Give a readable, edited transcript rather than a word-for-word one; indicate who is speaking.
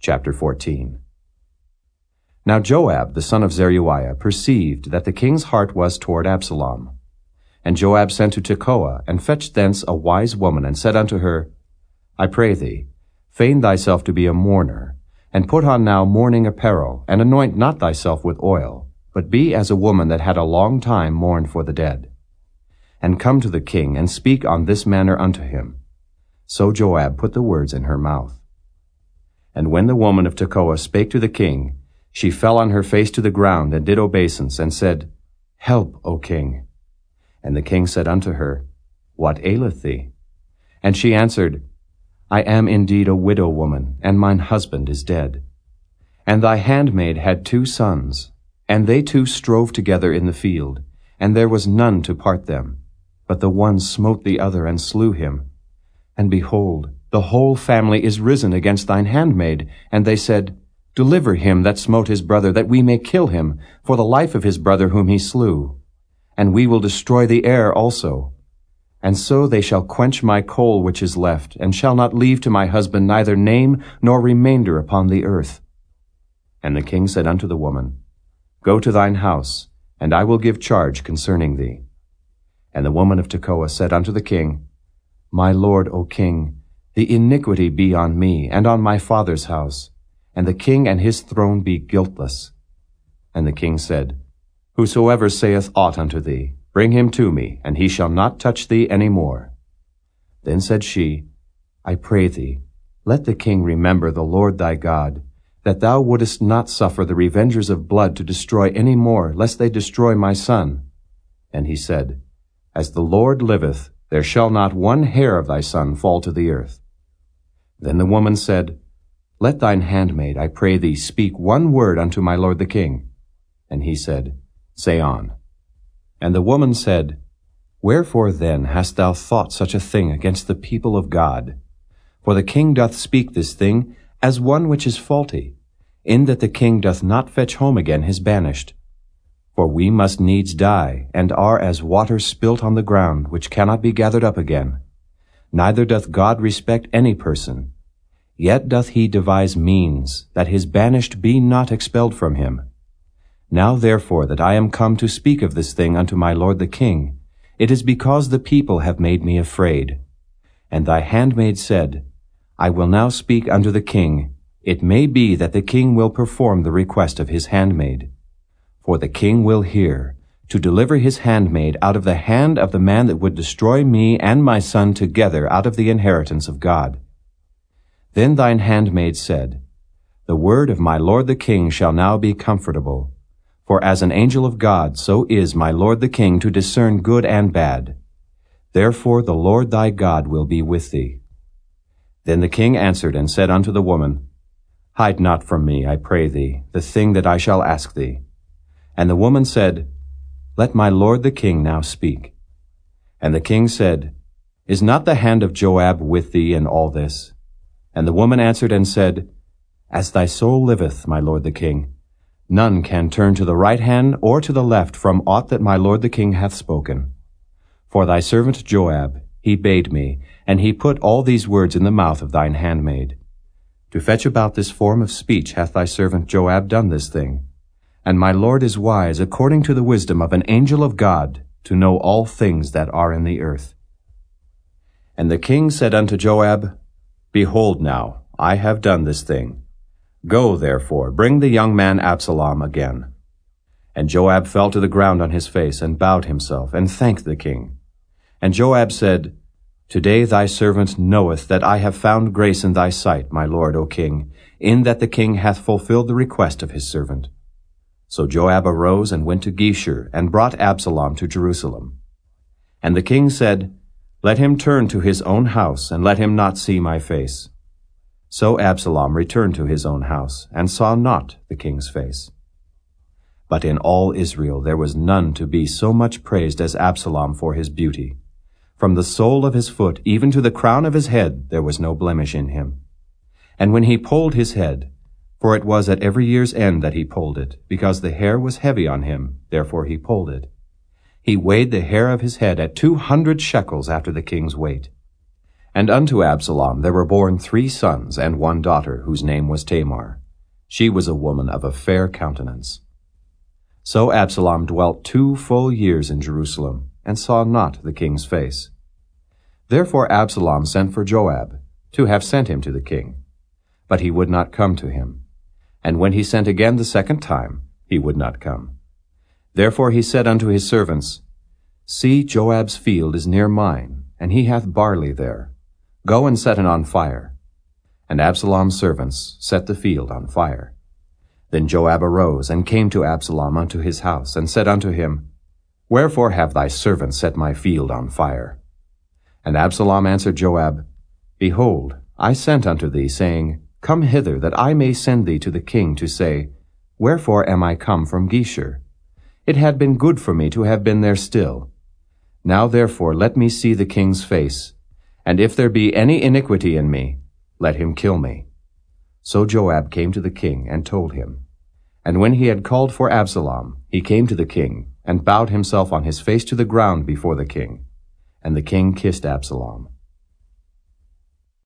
Speaker 1: Chapter 14. Now Joab, the son of Zeruiah, perceived that the king's heart was toward Absalom. And Joab sent to Tekoa, and fetched thence a wise woman, and said unto her, I pray thee, feign thyself to be a mourner, and put on now mourning apparel, and anoint not thyself with oil, but be as a woman that had a long time mourned for the dead. And come to the king, and speak on this manner unto him. So Joab put the words in her mouth. And when the woman of Tekoa spake to the king, she fell on her face to the ground, and did obeisance, and said, Help, O king. And the king said unto her, What aileth thee? And she answered, I am indeed a widow woman, and mine husband is dead. And thy handmaid had 2 sons, and they 2 strove together in the field, and there was none to part them. But the one smote the other, and slew him. And behold, the whole family is risen against thine handmaid. And they said, Deliver him that smote his brother, that we may kill him, for the life of his brother whom he slew. And we will destroy the heir also. And so they shall quench my coal which is left, and shall not leave to my husband neither name nor remainder upon the earth. And the king said unto the woman, Go to thine house, and I will give charge concerning thee. And the woman of Tekoa said unto the king, My lord, O king, the iniquity be on me, and on my father's house, and the king and his throne be guiltless. And the king said, Whosoever saith aught unto thee, bring him to me, and he shall not touch thee any more. Then said she, I pray thee, let the king remember the Lord thy God, that thou wouldest not suffer the revengers of blood to destroy any more, lest they destroy my son. And he said, As the Lord liveth, there shall not one hair of thy son fall to the earth. Then the woman said, Let thine handmaid, I pray thee, speak one word unto my lord the king. And he said, Say on. And the woman said, Wherefore then hast thou thought such a thing against the people of God? For the king doth speak this thing as one which is faulty, in that the king doth not fetch home again his banished. For we must needs die, and are as water spilt on the ground, which cannot be gathered up again. Neither doth God respect any person. Yet doth he devise means, that his banished be not expelled from him. Now therefore that I am come to speak of this thing unto my lord the king, it is because the people have made me afraid. And thy handmaid said, I will now speak unto the king. It may be that the king will perform the request of his handmaid. For the king will hear, to deliver his handmaid out of the hand of the man that would destroy me and my son together out of the inheritance of God. Then thine handmaid said, The word of my lord the king shall now be comfortable. For as an angel of God, so is my lord the king to discern good and bad. Therefore the Lord thy God will be with thee. Then the king answered and said unto the woman, Hide not from me, I pray thee, the thing that I shall ask thee. And the woman said, Let my lord the king now speak. And the king said, Is not the hand of Joab with thee in all this? And the woman answered and said, As thy soul liveth, my lord the king, none can turn to the right hand or to the left from aught that my lord the king hath spoken. For thy servant Joab, he bade me, and he put all these words in the mouth of thine handmaid. To fetch about this form of speech hath thy servant Joab done this thing. And my lord is wise according to the wisdom of an angel of God, to know all things that are in the earth. And the king said unto Joab, Behold now, I have done this thing. Go, therefore, bring the young man Absalom again. And Joab fell to the ground on his face, and bowed himself, and thanked the king. And Joab said, Today thy servant knoweth that I have found grace in thy sight, my lord, O king, in that the king hath fulfilled the request of his servant. So Joab arose and went to Geshur, and brought Absalom to Jerusalem. And the king said, Let him turn to his own house, and let him not see my face. So Absalom returned to his own house, and saw not the king's face. But in all Israel there was none to be so much praised as Absalom for his beauty. From the sole of his foot even to the crown of his head there was no blemish in him. And when he polled his head, for it was at every year's end that he polled it, because the hair was heavy on him, therefore he polled it. He weighed the hair of his head at 200 shekels after the king's weight. And unto Absalom there were born 3 sons and 1 daughter, whose name was Tamar. She was a woman of a fair countenance. So Absalom dwelt 2 full years in Jerusalem, and saw not the king's face. Therefore Absalom sent for Joab, to have sent him to the king. But he would not come to him. And when he sent again the 2nd time, he would not come. Therefore he said unto his servants, See, Joab's field is near mine, and he hath barley there. Go and set it on fire. And Absalom's servants set the field on fire. Then Joab arose, and came to Absalom unto his house, and said unto him, Wherefore have thy servants set my field on fire? And Absalom answered Joab, Behold, I sent unto thee, saying, Come hither, that I may send thee to the king, to say, Wherefore am I come from Geshur? It had been good for me to have been there still. Now therefore let me see the king's face, and if there be any iniquity in me, let him kill me. So Joab came to the king, and told him. And when he had called for Absalom, he came to the king, and bowed himself on his face to the ground before the king. And the king kissed Absalom.